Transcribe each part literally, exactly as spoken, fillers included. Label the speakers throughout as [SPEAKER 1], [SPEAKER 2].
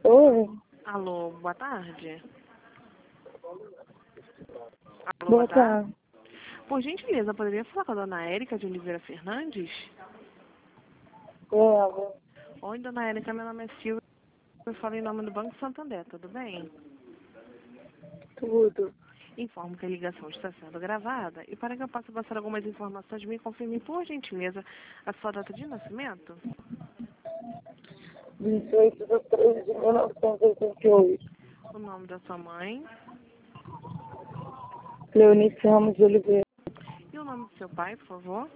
[SPEAKER 1] Oi.
[SPEAKER 2] Alô, boa tarde. Alô,
[SPEAKER 1] Boa tarde.
[SPEAKER 2] Por gentileza, poderia falar com a dona Érica de Oliveira Fernandes?
[SPEAKER 1] Ela.
[SPEAKER 2] Oi, dona Érica, meu nome é Silvia. Eu falo em nome do Banco Santander, tudo bem?
[SPEAKER 1] Tudo.
[SPEAKER 2] Informo que a ligação está sendo gravada e para que eu possa passar algumas informações, me confirme, por gentileza, a sua data de nascimento,
[SPEAKER 1] vinte e oito de três de mil novecentos e oitenta e oito.
[SPEAKER 2] o nome da sua mãe
[SPEAKER 1] Leonice Ramos de Oliveira.
[SPEAKER 2] e o nome do seu pai, por favor.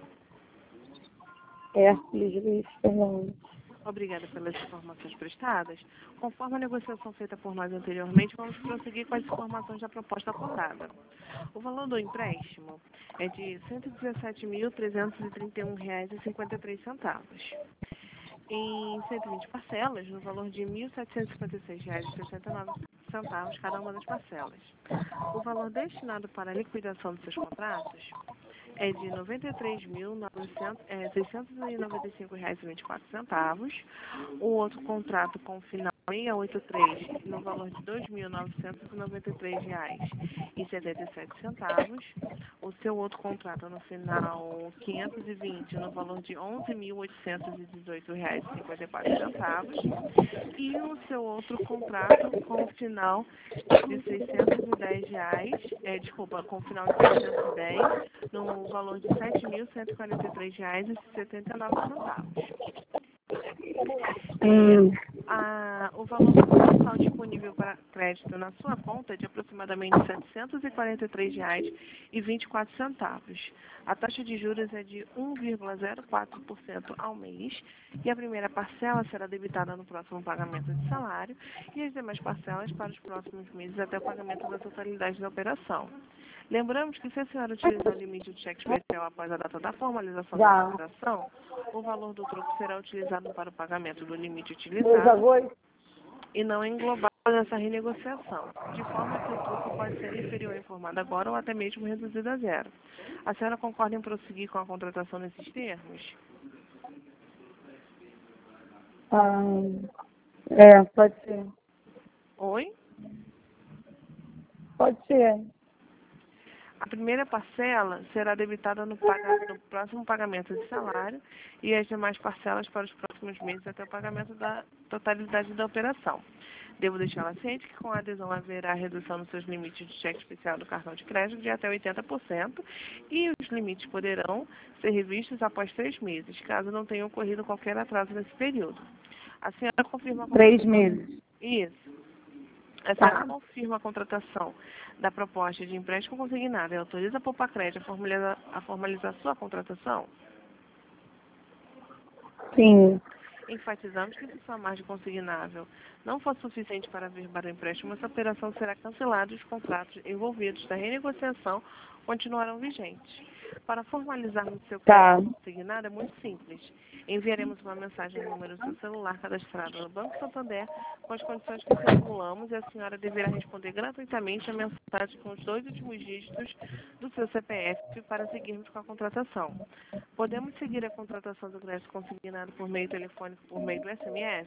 [SPEAKER 1] Hércules Luiz Fernandes.
[SPEAKER 2] Obrigada pelas informações prestadas. Conforme a negociação feita por nós anteriormente, vamos prosseguir com as informações da proposta acordada. O valor do empréstimo é de cento e dezessete mil, trezentos e trinta e um reais e cinquenta e três centavos. Em cento e vinte parcelas, no valor de mil setecentos e cinquenta e seis reais e sessenta e nove centavos cada uma das parcelas. O valor destinado para a liquidação dos seus contratos é de noventa e três mil, seiscentos e noventa e cinco reais e vinte e quatro centavos. O outro contrato com o final seiscentos e oitenta e três, no valor de dois mil novecentos e noventa e três reais e setenta e sete centavos. O seu outro contrato no final quinhentos e vinte, no valor de onze mil oitocentos e dezoito reais e cinquenta e quatro centavos. E o seu outro contrato com o final de seiscentos e dez reais, é, desculpa, com o final de seiscentos e dez, no valor de sete mil cento e quarenta e três reais e setenta e nove centavos.
[SPEAKER 1] Hum.
[SPEAKER 2] A, o valor total disponível para crédito na sua conta é de aproximadamente setecentos e quarenta e três reais e vinte e quatro centavos. A taxa de juros é de um vírgula zero quatro por cento ao mês e a primeira parcela será debitada no próximo pagamento de salário e as demais parcelas para os próximos meses até o pagamento da totalidade da operação. Lembramos que se a senhora utilizar o limite de cheque especial após a data da formalização
[SPEAKER 1] Já.
[SPEAKER 2] da operação, o valor do troco será utilizado para o pagamento do limite
[SPEAKER 1] dois
[SPEAKER 2] utilizado
[SPEAKER 1] agosto.
[SPEAKER 2] e não englobado nessa renegociação, de forma que o troco pode ser inferior informado agora ou até mesmo reduzido a zero. A senhora concorda em prosseguir com a contratação nesses termos?
[SPEAKER 1] Ah, é, pode ser.
[SPEAKER 2] Oi?
[SPEAKER 1] Pode ser.
[SPEAKER 2] A primeira parcela será debitada no, paga- no próximo pagamento de salário e as demais parcelas para os próximos meses até o pagamento da totalidade da operação. Devo deixá-la ciente que com a adesão haverá redução nos seus limites de cheque especial do cartão de crédito de até oitenta por cento e os limites poderão ser revistos após três meses, caso não tenha ocorrido qualquer atraso nesse período. A senhora confirma a
[SPEAKER 1] Três
[SPEAKER 2] contratação?
[SPEAKER 1] meses.
[SPEAKER 2] Isso. A senhora
[SPEAKER 1] Tá.
[SPEAKER 2] confirma a contratação da proposta de empréstimo consignado e autoriza a Poupa-Crédito a formalizar, a formalizar sua contratação?
[SPEAKER 1] Sim.
[SPEAKER 2] Enfatizamos que se sua margem consignável não for suficiente para averbar o empréstimo, essa operação será cancelada e os contratos envolvidos da renegociação continuarão vigentes. Para formalizarmos seu
[SPEAKER 1] Tá.
[SPEAKER 2] crédito consignado é muito simples. Enviaremos uma mensagem no número do seu celular cadastrado no Banco Santander com as condições que circulamos e a senhora deverá responder gratuitamente a mensagem com os dois últimos dígitos do seu C P F para seguirmos com a contratação. Podemos seguir a contratação do crédito consignado por meio telefônico por meio do S M S?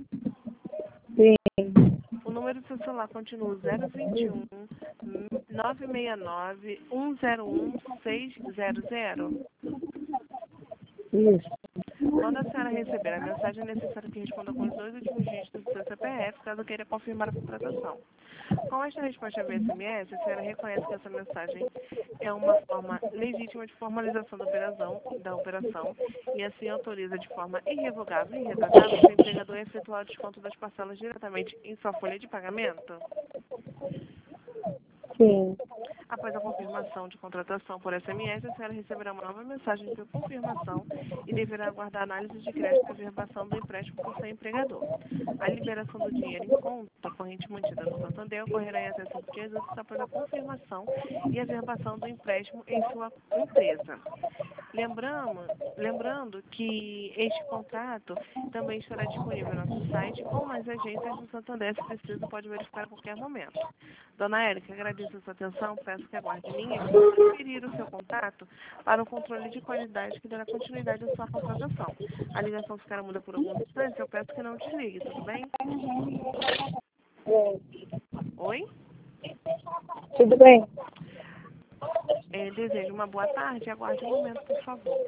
[SPEAKER 1] Sim.
[SPEAKER 2] O número do seu celular continua zero vinte e um, nove seis nove, um zero um, seis zero zero.
[SPEAKER 1] Isso.
[SPEAKER 2] Quando a senhora receber a mensagem, é necessário que responda com os dois últimos dígitos do seu C P F, caso queira confirmar a contratação. Com esta resposta via S M S, a senhora reconhece que essa mensagem é uma forma legítima de formalização da operação, da operação e assim autoriza de forma irrevogável e irretratável o seu empregador a efetuar o desconto das parcelas diretamente em sua folha de pagamento?
[SPEAKER 1] Sim.
[SPEAKER 2] Após a confirmação de contratação por S M S, a senhora receberá uma nova mensagem de confirmação e deverá aguardar a análise de crédito e averbação do empréstimo por seu empregador. A liberação do dinheiro em conta corrente mantida no Santander ocorrerá em até cinco dias úteis após a confirmação e averbação do empréstimo em sua empresa. Lembramos, lembrando que este contrato também estará disponível no nosso site ou nas agências do Santander, se preciso, pode verificar a qualquer momento. Dona Érica, agradeço a sua atenção, peço peço que aguarde em linha e vou transferir o seu contato para o controle de qualidade que dará continuidade à sua contratação. A ligação ficará muda por alguns instantes, eu peço que não desligue, tudo bem?
[SPEAKER 1] É,
[SPEAKER 2] Oi?
[SPEAKER 1] tudo bem?
[SPEAKER 2] É, desejo uma boa tarde, aguarde um momento, por favor.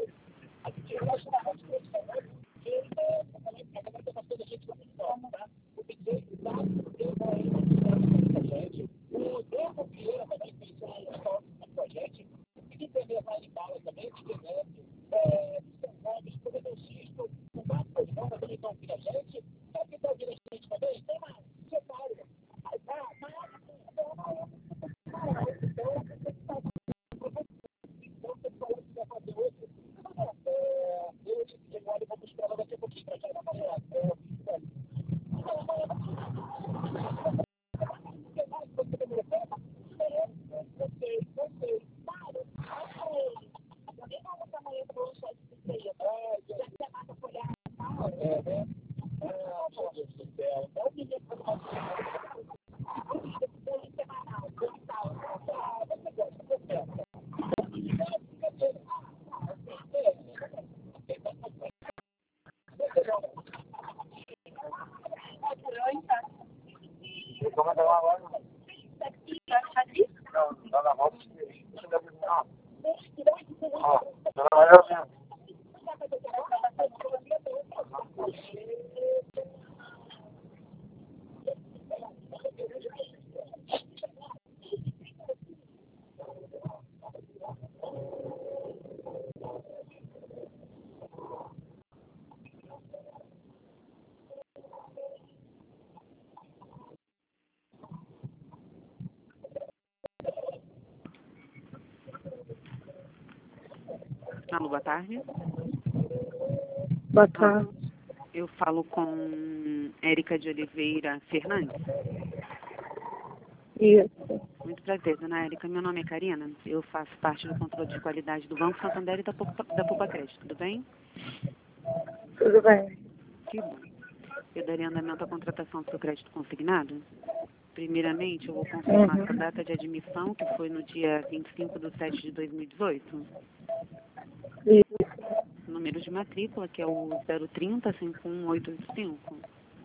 [SPEAKER 2] Alô, boa tarde.
[SPEAKER 1] Boa tarde.
[SPEAKER 2] Eu falo com Érica de Oliveira Fernandes.
[SPEAKER 1] Isso.
[SPEAKER 2] Muito prazer, dona Érica. Meu nome é Karina. Eu faço parte do controle de qualidade do Banco Santander e da Poupa, da Poupa Crédito. Tudo bem?
[SPEAKER 1] Tudo bem.
[SPEAKER 2] Que bom. Eu daria andamento à contratação do seu crédito consignado. Primeiramente, eu vou confirmar
[SPEAKER 1] Uhum.
[SPEAKER 2] a data de admissão, que foi no dia vinte e cinco de setembro de dois mil e dezoito.
[SPEAKER 1] Isso.
[SPEAKER 2] Número de matrícula, que é o zero trinta, cinquenta e um, oitocentos e oitenta e cinco.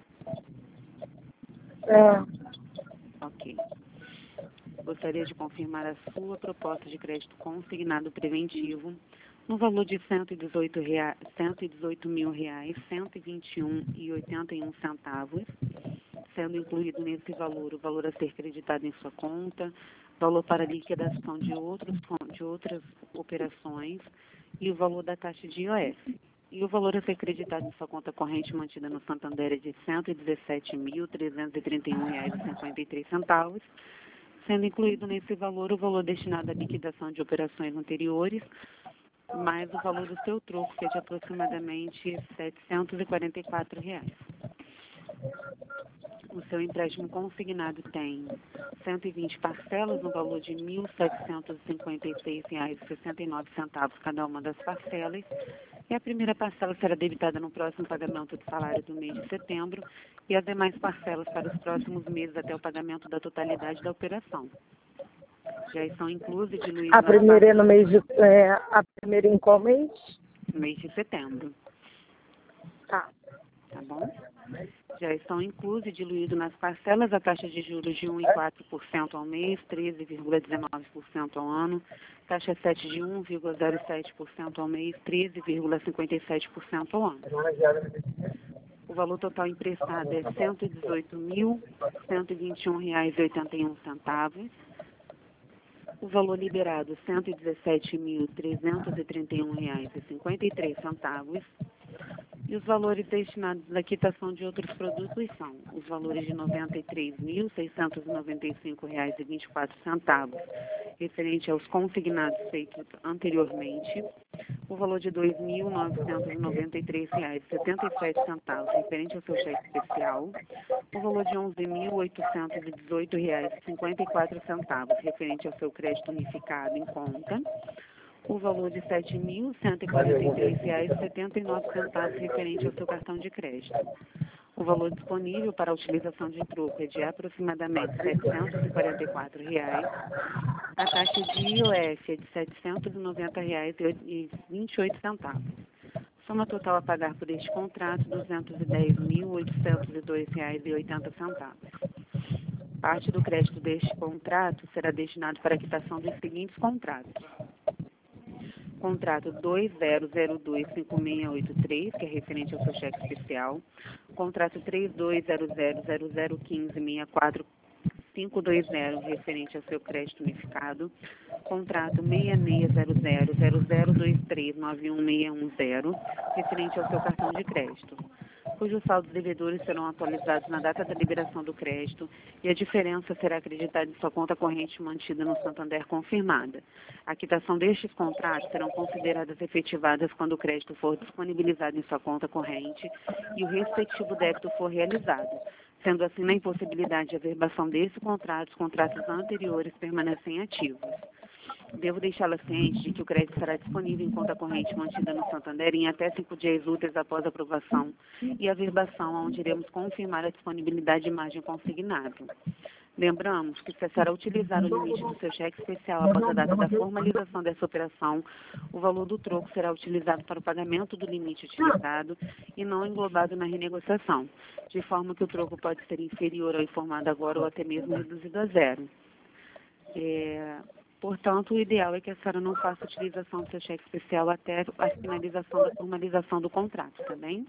[SPEAKER 1] É.
[SPEAKER 2] Ok. Gostaria de confirmar a sua proposta de crédito consignado preventivo no valor de cento e dezoito rea- cento e dezoito mil reais, cento e vinte e um reais e oitenta e um centavos, sendo incluído nesse valor o valor a ser creditado em sua conta, valor para liquidação de, outros, con- de outras operações e o valor da taxa de I O F. E o valor a ser creditado em sua conta corrente mantida no Santander é de cento e dezessete mil trezentos e trinta e um reais e cinquenta e três centavos, sendo incluído nesse valor o valor destinado à liquidação de operações anteriores, mais o valor do seu troco, que é de aproximadamente setecentos e quarenta e quatro reais. O seu empréstimo consignado tem cento e vinte parcelas no valor de mil setecentos e cinquenta e seis reais e sessenta e nove centavos cada uma das parcelas, e a primeira parcela será debitada no próximo pagamento do salário do mês de setembro e as demais parcelas para os próximos meses até o pagamento da totalidade da operação. Já estão inclusos e diluídos
[SPEAKER 1] A
[SPEAKER 2] nas
[SPEAKER 1] primeira é
[SPEAKER 2] parcelas
[SPEAKER 1] no mês de... É, a primeira em qual mês?
[SPEAKER 2] no mês de setembro,
[SPEAKER 1] Tá.
[SPEAKER 2] tá bom? Já estão inclusos e diluídos nas parcelas a taxa de juros de um vírgula quatro por cento ao mês, treze vírgula dezenove por cento ao ano, taxa sete de um vírgula zero sete por cento ao mês, treze vírgula cinquenta e sete por cento ao ano. O valor total emprestado é cento e dezoito mil cento e vinte e um reais e oitenta e um centavos. O valor liberado, cento e dezessete mil trezentos e trinta e um reais e cinquenta e três centavos. E os valores destinados à quitação de outros produtos são os valores de noventa e três mil seiscentos e noventa e cinco reais e vinte e quatro centavos, referente aos consignados feitos anteriormente, o valor de dois mil novecentos e noventa e três reais e setenta e sete centavos, referente ao seu cheque especial, o valor de onze mil oitocentos e dezoito reais e cinquenta e quatro centavos, referente ao seu crédito unificado em conta, o valor de sete mil cento e quarenta e três reais e setenta e nove centavos, referente ao seu cartão de crédito.
[SPEAKER 3] O valor disponível para a utilização de troco é de aproximadamente setecentos e quarenta e quatro reais. A taxa de I O F é de setecentos e noventa reais e vinte e oito centavos. Soma total a pagar por este contrato, duzentos e dez mil, oitocentos e dois reais e oitenta centavos. Parte do crédito deste contrato será destinado para a quitação dos seguintes contratos. Contrato dois zero zero dois cinco seis oito três, que é referente ao seu cheque especial. Contrato três dois zero zero zero zero um cinco seis quatro cinco dois zero, referente ao seu crédito unificado. Contrato seis seis zero zero zero zero dois três nove um seis um zero, referente ao seu cartão de crédito, cujos saldos devedores serão atualizados na data da liberação do crédito e a diferença será acreditada em sua conta corrente mantida no Santander confirmada. A quitação destes contratos serão consideradas efetivadas quando o crédito for disponibilizado em sua conta corrente e o respectivo débito for realizado. Sendo assim, na impossibilidade de averbação desse contrato, os contratos anteriores permanecem ativos. Devo deixá-la ciente de que o crédito estará disponível em conta corrente mantida no Santander em até cinco dias úteis após a aprovação e averbação, onde iremos confirmar a disponibilidade de margem consignável. Lembramos que, se a senhora utilizar o limite do seu cheque especial após a data da formalização dessa operação, o valor do troco será utilizado para o pagamento do limite utilizado e não englobado na renegociação, de forma que o troco pode ser inferior ao informado agora ou até mesmo reduzido a zero. É... Portanto, o ideal é que a senhora não faça utilização do seu cheque especial até a finalização da formalização do contrato, tá bem?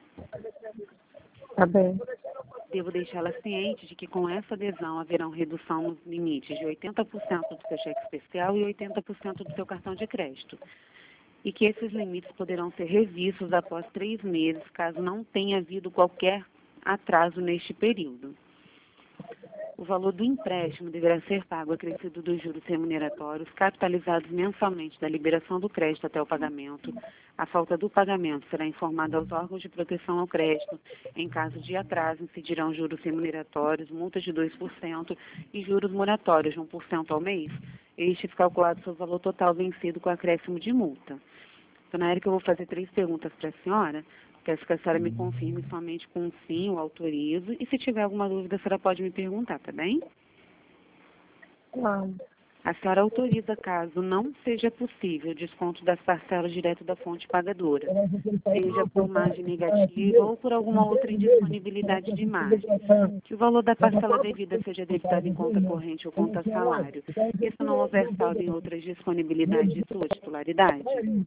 [SPEAKER 1] Tá bem.
[SPEAKER 3] Devo deixá-la ciente de que com essa adesão haverão redução nos limites de oitenta por cento do seu cheque especial e oitenta por cento do seu cartão de crédito. E que esses limites poderão ser revistos após três meses, caso não tenha havido qualquer atraso neste período. O valor do empréstimo deverá ser pago acrescido dos juros remuneratórios, capitalizados mensalmente da liberação do crédito até o pagamento. A falta do pagamento será informada aos órgãos de proteção ao crédito. Em caso de atraso, incidirão juros remuneratórios, multas de dois por cento e juros moratórios de um por cento ao mês. Estes calculados sobre o valor total vencido com acréscimo de multa. Dona Érica, eu vou fazer três perguntas para a senhora. Peço que a senhora me confirme somente com um sim, eu autorizo. E se tiver alguma dúvida, a senhora pode me perguntar, tá bem?
[SPEAKER 1] Claro.
[SPEAKER 3] A senhora autoriza, caso não seja possível, o desconto das parcelas direto da fonte pagadora, seja por margem negativa ou por alguma outra indisponibilidade de margem, que o valor da parcela devida seja debitado em conta corrente ou conta salário, e se não houver saldo em outras disponibilidades de sua titularidade?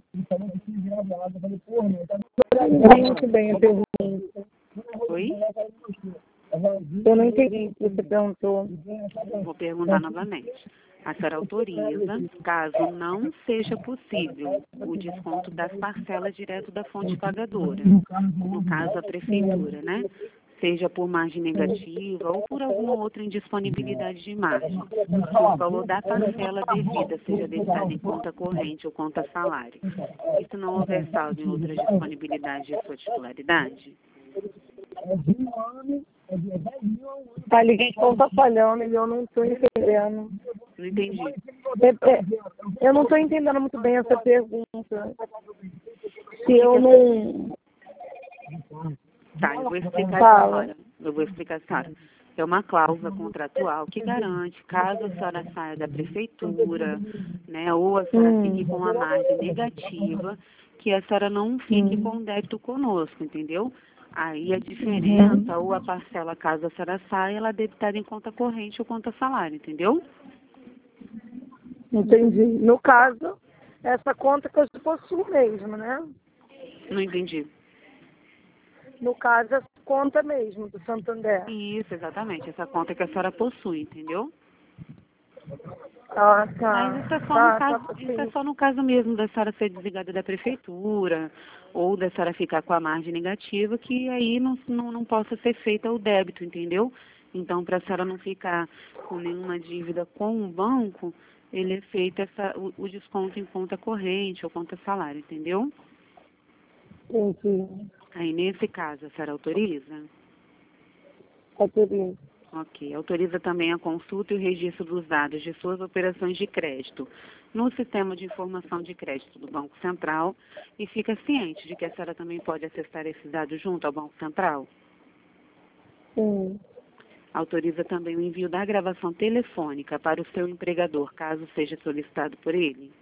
[SPEAKER 1] Não entendi muito bem a pergunta.
[SPEAKER 3] Oi?
[SPEAKER 1] Eu não entendi o que você perguntou.
[SPEAKER 3] Vou perguntar novamente. A senhora autoriza, caso não seja possível, o desconto das parcelas direto da fonte pagadora, no caso a prefeitura, né? Seja por margem negativa ou por alguma outra indisponibilidade de margem, que o valor da parcela devida seja debitado em conta corrente ou conta salário, e se não houver saldo em outras disponibilidades de sua titularidade?
[SPEAKER 1] A ligação está falhando e eu não estou entendendo.
[SPEAKER 3] Não entendi.
[SPEAKER 1] É, é, eu não estou entendendo muito bem essa pergunta. Se eu não...
[SPEAKER 3] Tá, eu vou explicar
[SPEAKER 1] Fala.
[SPEAKER 3] agora. Eu vou explicar, senhora. É uma cláusula contratual que garante, caso a senhora saia da prefeitura, né, ou a senhora
[SPEAKER 1] Hum.
[SPEAKER 3] fique com a margem negativa, que a senhora não fique
[SPEAKER 1] Hum.
[SPEAKER 3] com o débito conosco, entendeu? Aí a diferença, ou a parcela, caso a senhora saia, ela é debitada em conta corrente ou conta salário, entendeu?
[SPEAKER 1] Entendi. No caso, essa conta que eu possuo mesmo, né?
[SPEAKER 3] Não entendi.
[SPEAKER 1] No caso, essa conta mesmo do Santander.
[SPEAKER 3] Isso, exatamente. Essa conta que a senhora possui, entendeu?
[SPEAKER 1] Ah, tá.
[SPEAKER 3] Mas isso é, só
[SPEAKER 1] Tá,
[SPEAKER 3] no caso,
[SPEAKER 1] tá,
[SPEAKER 3] isso é
[SPEAKER 1] sim.
[SPEAKER 3] só no caso mesmo da senhora ser desligada da prefeitura ou da senhora ficar com a margem negativa, que aí não, não, não possa ser feita o débito, entendeu? Então, para a senhora não ficar com nenhuma dívida com o banco, ele é feito essa, o, o desconto em conta corrente ou conta salário, entendeu?
[SPEAKER 1] Entendi.
[SPEAKER 3] Aí, nesse caso, a senhora autoriza?
[SPEAKER 1] Autorizo.
[SPEAKER 3] Ok. Autoriza também a consulta e o registro dos dados de suas operações de crédito no sistema de informação de crédito do Banco Central e fica ciente de que a senhora também pode acessar esses dados junto ao Banco Central?
[SPEAKER 1] Sim.
[SPEAKER 3] Autoriza também o envio da gravação telefônica para o seu empregador, caso seja solicitado por ele?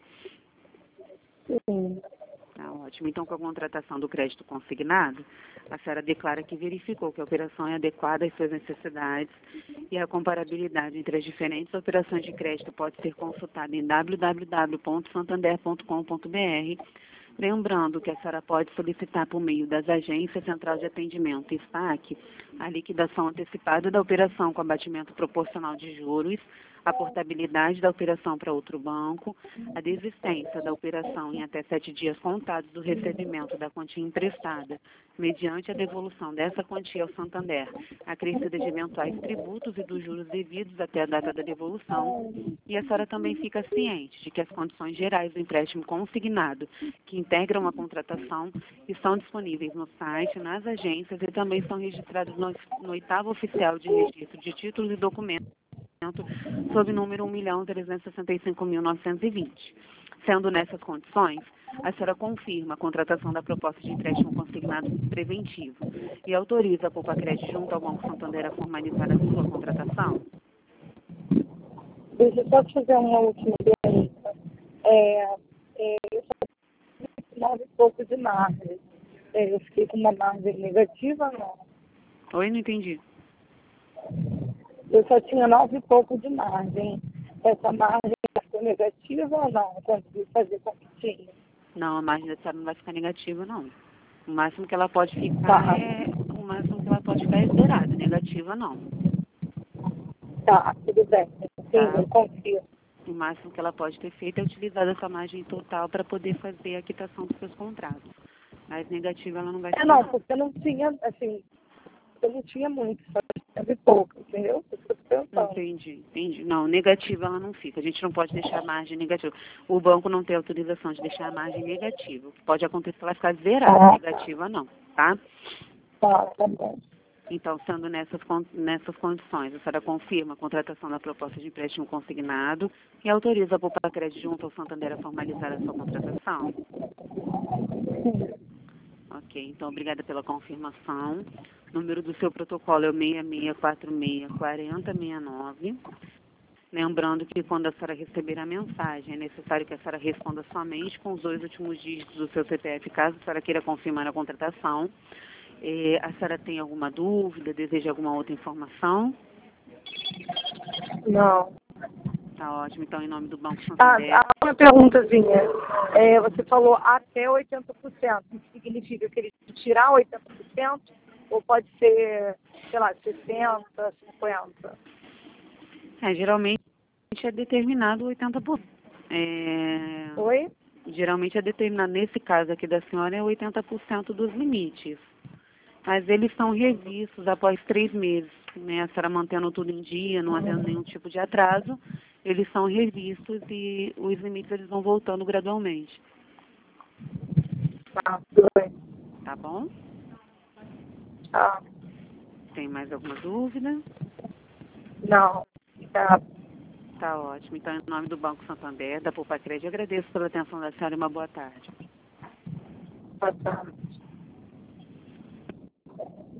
[SPEAKER 1] Sim.
[SPEAKER 3] Tá ótimo. Então, com a contratação do crédito consignado, a senhora declara que verificou que a operação é adequada às suas necessidades e a comparabilidade entre as diferentes operações de crédito pode ser consultada em w w w ponto santander ponto com ponto b r. Lembrando que a senhora pode solicitar por meio das agências Central de Atendimento e S P A C a liquidação antecipada da operação com abatimento proporcional de juros, a portabilidade da operação para outro banco, a desistência da operação em até sete dias contados do recebimento da quantia emprestada, mediante a devolução dessa quantia ao Santander, acrescida de eventuais tributos e dos juros devidos até a data da devolução, e a senhora também fica ciente de que as condições gerais do empréstimo consignado, que integram a contratação, estão disponíveis no site, nas agências e também são registradas no, no oitavo oficial de registro de títulos e documentos, sob número um milhão trezentos e sessenta e cinco mil novecentos e vinte. Sendo nessas condições, a senhora confirma a contratação da proposta de empréstimo consignado preventivo e autoriza a Poupa-Crédito junto ao Banco Santander a formalizar a sua contratação?
[SPEAKER 1] Deixa eu só te fazer uma última pergunta. É, é, eu só tive nove e pouco de margem. É, eu fiquei com uma margem negativa, não?
[SPEAKER 3] Oi, não entendi.
[SPEAKER 1] Eu só tinha nove e pouco de margem. Essa margem ficou negativa ou não? Eu consegui fazer com que tinha.
[SPEAKER 3] Não, a margem da senhora não vai ficar negativa, não. O máximo que ela pode ficar
[SPEAKER 1] Tá.
[SPEAKER 3] é. O máximo que ela pode ficar é zerada, negativa não.
[SPEAKER 1] Tá, tudo bem. Sim,
[SPEAKER 3] Tá.
[SPEAKER 1] eu confio.
[SPEAKER 3] O máximo que ela pode ter feito é utilizar essa margem total para poder fazer a quitação dos seus contratos. Mas negativa ela não vai ficar.
[SPEAKER 1] É, não, porque não tinha, assim, eu não tinha muito, só tinha pouco, entendeu? Eu tô pensando.
[SPEAKER 3] Entendi, entendi. Não, negativa ela não fica. A gente não pode deixar a margem negativa. O banco não tem autorização de deixar a margem negativa. O que pode acontecer é ela ficar zerada,
[SPEAKER 1] Ah.
[SPEAKER 3] negativa não, tá?
[SPEAKER 1] Tá, tá bom.
[SPEAKER 3] Então, sendo nessas, nessas condições, a senhora confirma a contratação da proposta de empréstimo consignado e autoriza a Poupa-Crédito junto ao Santander a formalizar a sua contratação?
[SPEAKER 1] Sim.
[SPEAKER 3] Ok, então obrigada pela confirmação. O número do seu protocolo é o seis seis quatro seis, quatro zero seis nove. Lembrando que quando a senhora receber a mensagem, é necessário que a senhora responda somente com os dois últimos dígitos do seu C P F, caso a senhora queira confirmar a contratação. É, a senhora tem alguma dúvida, deseja alguma outra informação?
[SPEAKER 1] Não.
[SPEAKER 3] Tá ótimo, então em nome do Banco
[SPEAKER 1] Ah,
[SPEAKER 3] Santander.
[SPEAKER 1] ah, uma perguntazinha. É, você falou até oitenta por cento. Isso significa que ele tirar oitenta por cento ou pode ser, sei lá, sessenta por cento, cinquenta por cento?
[SPEAKER 3] É, geralmente é determinado oitenta por cento. É,
[SPEAKER 1] Oi?
[SPEAKER 3] geralmente é determinado, nesse caso aqui da senhora, é oitenta por cento dos limites. Mas eles são revistos após três meses, né? A senhora mantendo tudo em dia, não havendo nenhum tipo de atraso, eles são revistos e os limites eles vão voltando gradualmente.
[SPEAKER 1] Tá, tudo bem.
[SPEAKER 3] Tá bom?
[SPEAKER 1] Tá.
[SPEAKER 3] Tem mais alguma dúvida?
[SPEAKER 1] Não. Tá.
[SPEAKER 3] Tá ótimo. Então, em nome do Banco Santander, da Poupa-Crédito, agradeço pela atenção da senhora e uma boa tarde.
[SPEAKER 1] Boa tarde.